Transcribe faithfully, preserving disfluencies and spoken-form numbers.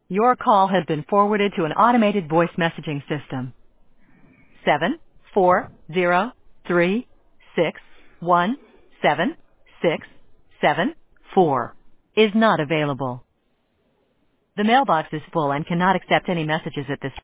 Your call has been forwarded to an automated voice messaging system. Seven four zero three six one seven six seven four is not available. The mailbox is full and cannot accept any messages at this